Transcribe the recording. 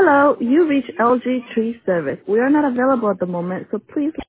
Hello, you reached LG Tree Service. We are not available at the moment, so please